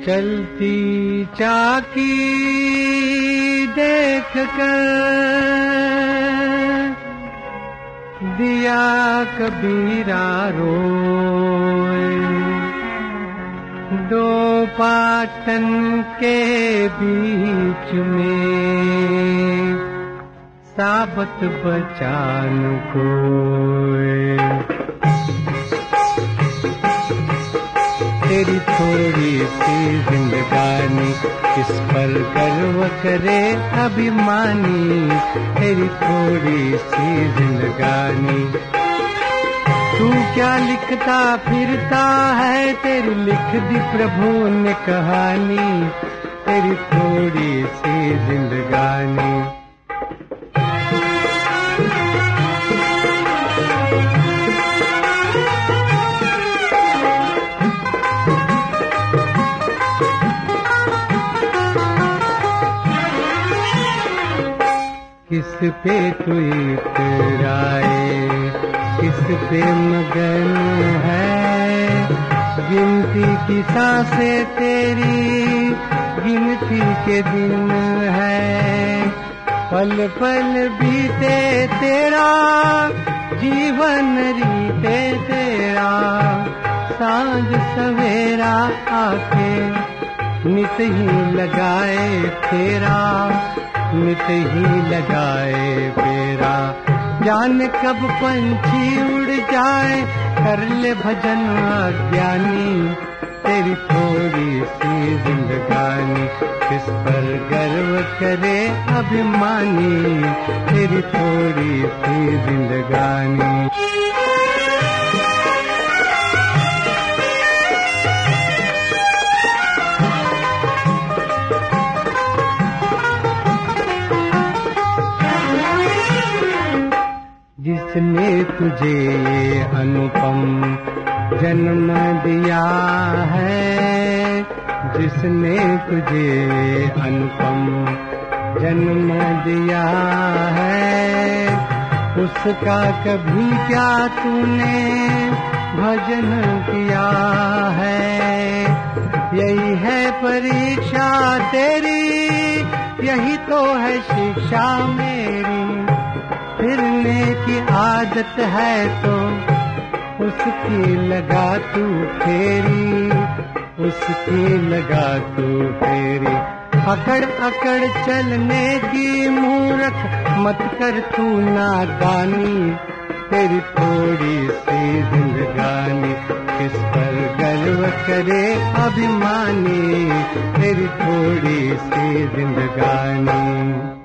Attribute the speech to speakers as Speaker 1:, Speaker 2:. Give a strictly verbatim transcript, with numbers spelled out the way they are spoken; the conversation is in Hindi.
Speaker 1: चलती चाकी देख कर दिया कबीरा रोए, दो पाटन के बीच में साबत बचान कोए। तेरी थोड़ी सी जिंदगानी किस पर गर्व करे अभिमानी, तेरी थोड़ी सी जिंदगानी। तू क्या लिखता फिरता है, तेरी लिख दी प्रभु ने कहानी, तेरी थोड़ी सी जिंदगानी। किस पे तू इतराए, किस पे मगन है, गिनती की सांसें तेरी गिनती के दिन है। पल पल बीते तेरा जीवन रीते तेरा, सांझ सवेरा आके नित ही लगाए फेरा, नित ही लगाए फेरा। जान कब पंछी उड़ जाए, कर ले भजन अज्ञानी, तेरी थोड़ी सी जिंदगानी। किस पर गर्व करे अभिमानी, तेरी थोड़ी सी जिंदगानी। जिसने तुझे ये अनुपम जन्म दिया है, जिसने तुझे ये अनुपम जन्म दिया है, उसका कभी क्या तूने भजन किया है। यही है परीक्षा तेरी, यही तो है शिक्षा मेरी। फिरने की आदत है तो उसकी लगा तू फेरी, उसकी लगा तू फेरी। अकड़ अकड़ चलने की मूर्ख मत कर तू नादानी, तेरी थोड़ी सी जिंदगानी। किस पर गर्व करे अभिमानी, तेरी थोड़ी सी जिंदगानी।